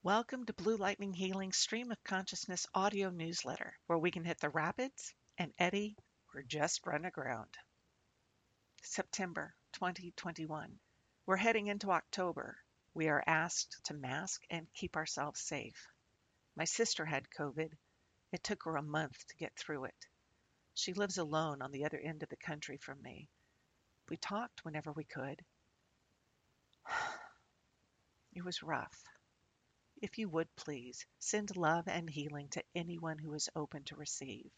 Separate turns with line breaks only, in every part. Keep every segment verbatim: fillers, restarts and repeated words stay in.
Welcome to Blue Lightning Healing Stream of Consciousness audio newsletter, where we can hit the rapids and eddy or just run aground. September twenty twenty-one. We're heading into October. We are asked to mask and keep ourselves safe. My sister had COVID. It took her a month to get through it. She lives alone on the other end of the country from me. We talked whenever we could. It was rough. If you would please, send love and healing to anyone who is open to receive.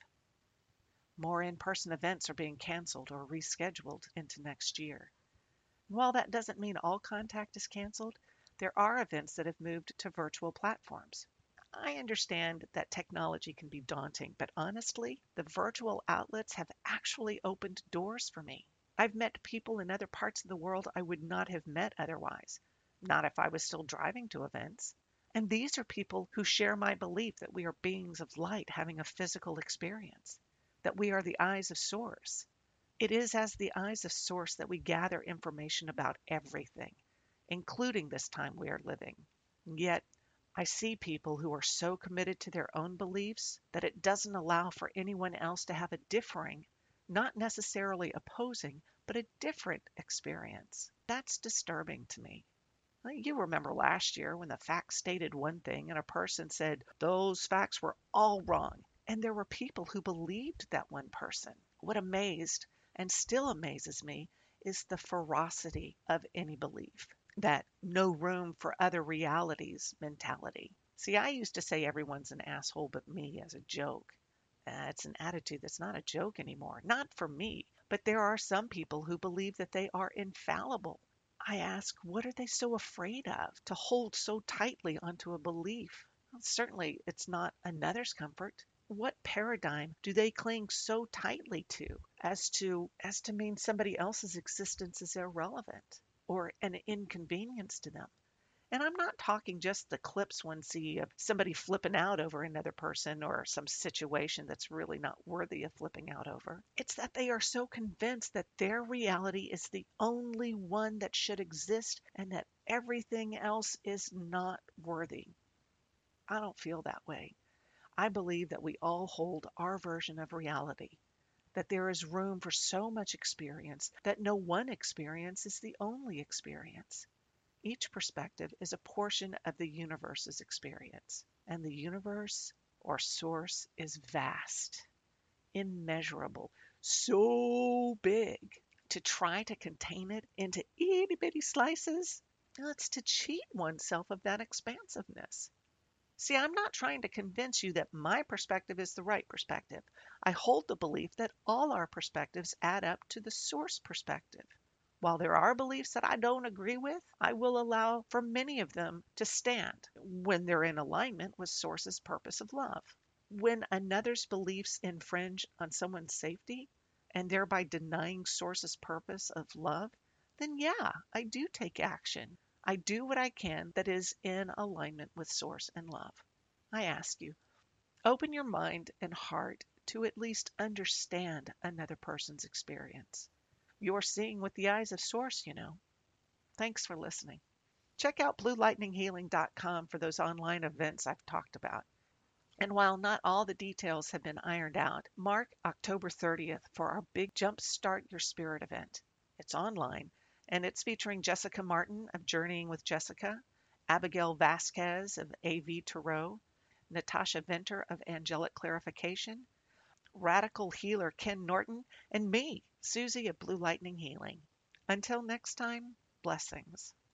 More in-person events are being canceled or rescheduled into next year. And while that doesn't mean all contact is canceled, there are events that have moved to virtual platforms. I understand that technology can be daunting, but honestly, the virtual outlets have actually opened doors for me. I've met people in other parts of the world I would not have met otherwise, not if I was still driving to events. And these are people who share my belief that we are beings of light having a physical experience, that we are the eyes of Source. It is as the eyes of Source that we gather information about everything, including this time we are living. Yet, I see people who are so committed to their own beliefs that it doesn't allow for anyone else to have a differing, not necessarily opposing, but a different experience. That's disturbing to me. You remember last year when the facts stated one thing and a person said those facts were all wrong, and there were people who believed that one person. What amazed and still amazes me is the ferocity of any belief, that no room for other realities mentality. See, I used to say everyone's an asshole but me as a joke. Uh, it's an attitude that's not a joke anymore. Not for me, but there are some people who believe that they are infallible. I ask, what are they so afraid of to hold so tightly onto a belief? Well, certainly, it's not another's comfort. What paradigm do they cling so tightly to as to as to mean somebody else's existence is irrelevant or an inconvenience to them? And I'm not talking just the clips one see of somebody flipping out over another person or some situation that's really not worthy of flipping out over. It's that they are so convinced that their reality is the only one that should exist and that everything else is not worthy. I don't feel that way. I believe that we all hold our version of reality, that there is room for so much experience that no one experience is the only experience. Each perspective is a portion of the universe's experience, and the universe or source is vast, immeasurable, so big. To try to contain it into itty bitty slices, it's to cheat oneself of that expansiveness. See, I'm not trying to convince you that my perspective is the right perspective. I hold the belief that all our perspectives add up to the source perspective. While there are beliefs that I don't agree with, I will allow for many of them to stand when they're in alignment with Source's purpose of love. When another's beliefs infringe on someone's safety and thereby denying Source's purpose of love, then yeah, I do take action. I do what I can that is in alignment with Source and love. I ask you, open your mind and heart to at least understand another person's experience. You're seeing with the eyes of Source, you know. Thanks for listening. Check out blue lightning healing dot com for those online events I've talked about. And while not all the details have been ironed out, mark October thirtieth for our big Jumpstart Your Spirit event. It's online, and it's featuring Jessica Martin of Journeying with Jessica, Abigail Vasquez of A V Tarot, Natasha Venter of Angelic Clarification, radical healer Ken Norton, and me, Susie of Blue Lightning Healing. Until next time, blessings.